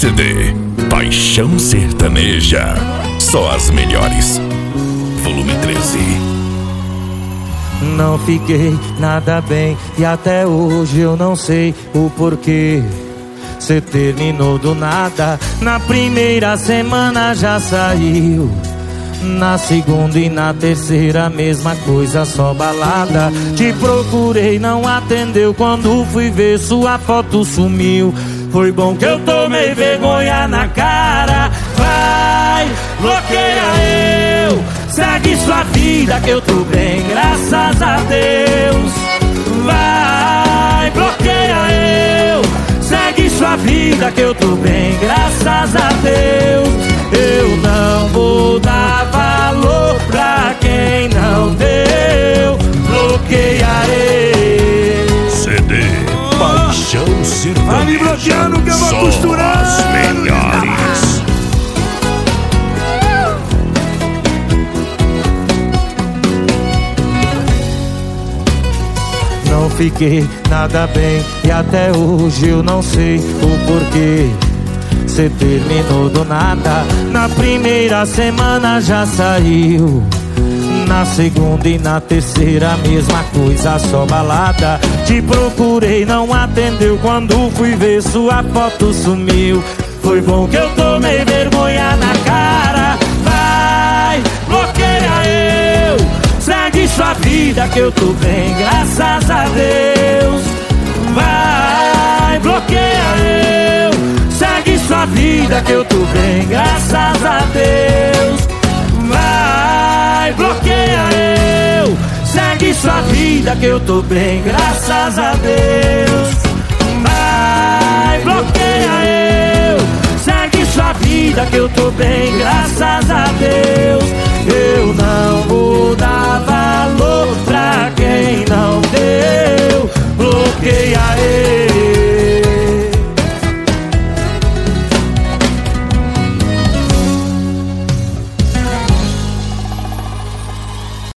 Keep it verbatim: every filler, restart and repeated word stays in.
C D Paixão Sertaneja. Só as melhores. Volume treze. Não fiquei nada bem e até hoje eu não sei o porquê. Cê terminou do nada, na primeira semana já saiu. Na segunda e na terceira mesma coisa, só balada. Te procurei, não atendeu, quando fui ver sua foto sumiu. Foi bom que eu tomei vergonha na cara. Vai, bloqueia eu, segue sua vida que eu tô bem, graças a Deus. Vai, bloqueia eu, segue sua vida que eu tô bem, graças a Deus. Eu não vou dar valor pra quem não deu. Bloqueia eu. C D Paixão Sertaneja. Vai me bloqueando que eu vou Só costurar as melhores. Não fiquei nada bem e até hoje eu não sei o porquê. Cê terminou do nada, na primeira semana já saiu. Na segunda e na terceira mesma coisa, só balada. Te procurei, não atendeu, quando fui ver sua foto sumiu. Foi bom que eu tomei vergonha na cara. Vai, bloqueia eu, segue sua vida que eu tô bem, graças a Deus. Vai, bloqueia eu, segue sua vida que eu tô bem, graças a Deus. Vai, bloqueia eu, segue sua vida que eu tô bem, graças a Deus. Vai, bloqueia eu, segue sua vida que eu tô bem, graças a Deus.